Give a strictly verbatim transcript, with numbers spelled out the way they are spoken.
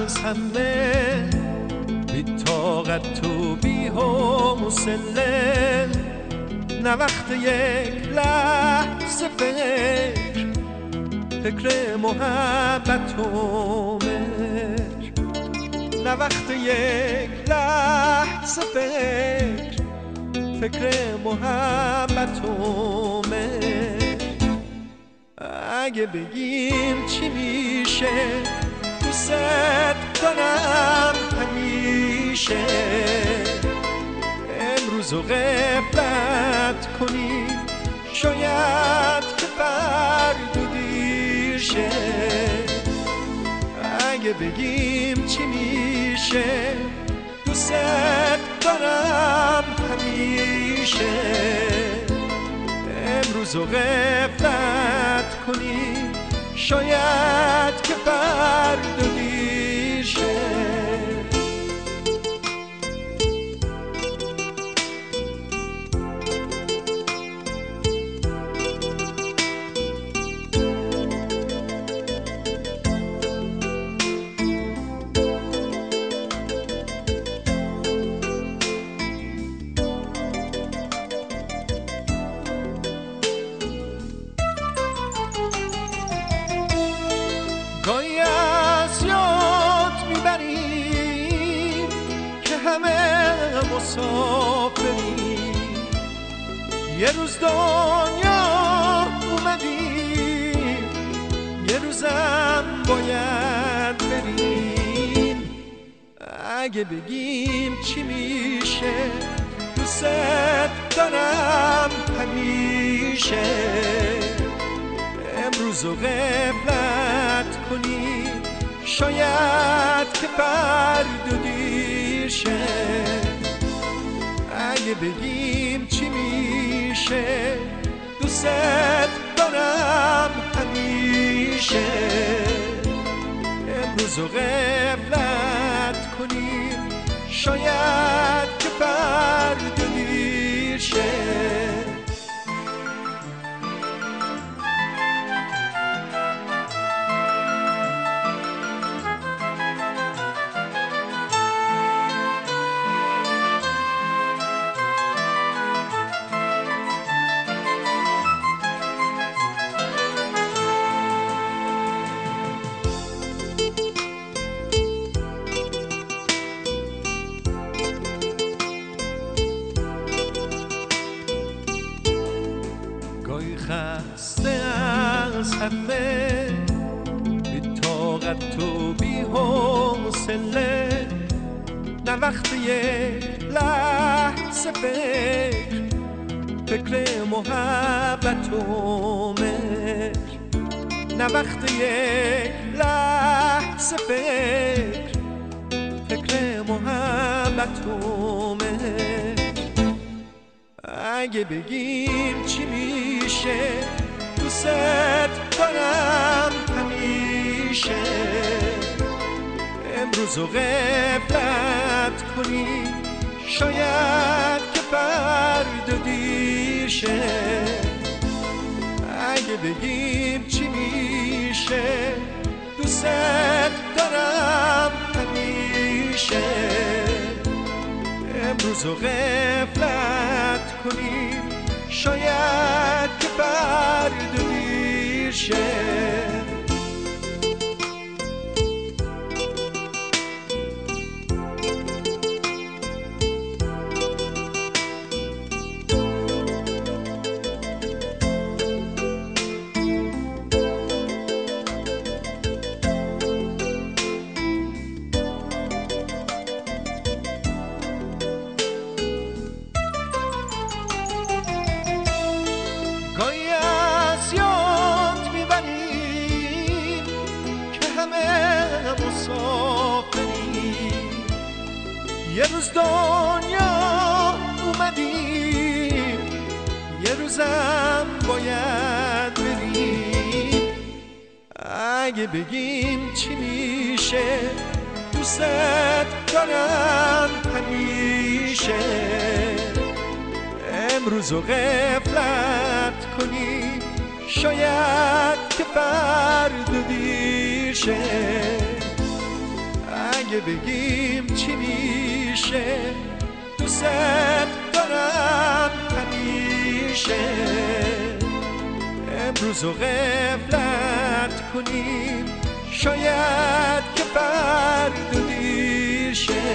از همه بی طاقت و بی حوصله، نه وقت یک لحظه فکر فکر محبت و مهر، نه وقت یک لحظه فکر فکر محبت و مهر. اگه بگیم چی میشه، دوست دارم همیشه، امروز رو غفلت کنی شاید که فردا دیر شه. اگه بگیم چی میشه، دوست دارم همیشه، امروز رو غفلت کنی شاید که فردا دیر شه. گاهی از یاد میبریم که همه مسافریم، یه روز دنیا اومدیم، یه روزم باید بریم. اگه بگیم چی میشه، دوست دارم همیشه، امروز رو غفلت کنی شاید که فردا دیر شه. اگه بگیم چی میشه، دوست دارم همیشه، امروز رو غفلت کنی شاید که فردا دیر شه. گاهی خسته از همه بی طاقت و بی حوصله، نه وقت یک لحظه فکر فکر محبت و مهر، نه وقت یک لحظه فکر فکر محبت و مهر. اگه بگیم چی میشه، دوست دارم همیشه، امروز رو غفلت کنی شاید که فردا دیر شه. اگه بگیم چی میشه، دوست دارم همیشه، امروز رو غفلت کنیم شاید که فردا دیر شه. گاهی از یاد میبریم که همه مسافریم، یه روز دنیا اومدیم، یه روزم باید بریم. اگه بگیم چی میشه، دوست دارم همیشه، امروز رو غفلت کنی شاید که فردا دیر شه. اگه بگیم چی میشه، دوست دارم همیشه. امروز رو غفلت کنیم، شاید که فردا دیر شه.